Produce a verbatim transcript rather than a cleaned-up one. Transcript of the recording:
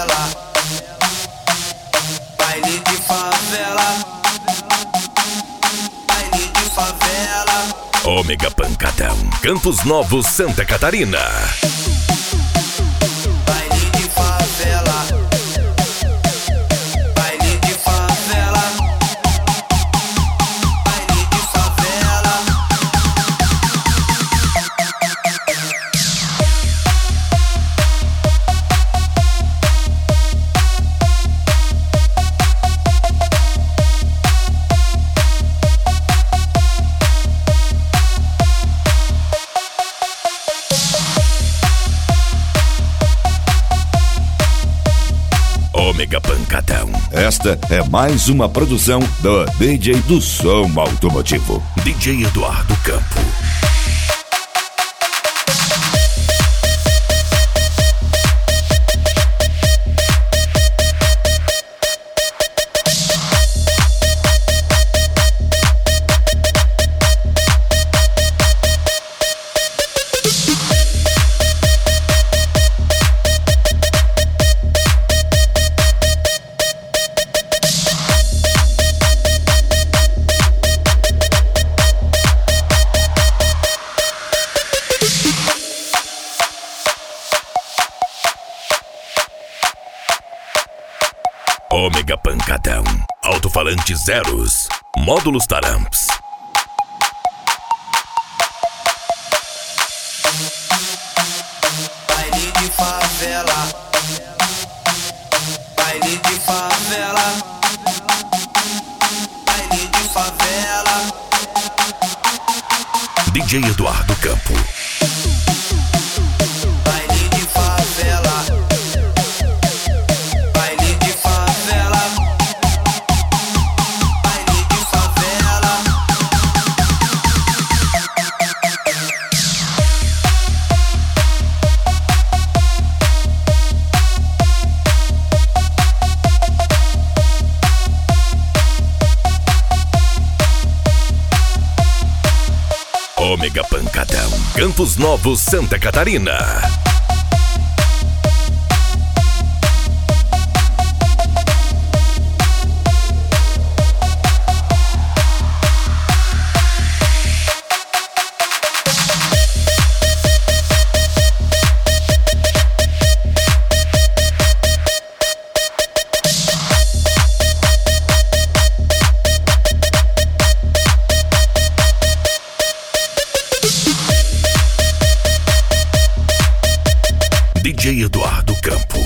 favela, baile de favela, baile de favela. Ômega Pancadão, Campos Novos, Santa Catarina. Baile de favela, baile de favela, baile de favela. Ômega Pancadão. Esta é mais uma produção do D J do Som Automotivo, D J Eduardo Campo. Ômega Pancadão, alto-falante zeros, módulos Taramps. Baile de favela, baile de favela, baile de favela. D J Eduardo Campo. Baile de favela, baile de favela, baile de favela. Ômega Pancadão, Campos Novos, Santa Catarina. D J Eduardo Campo.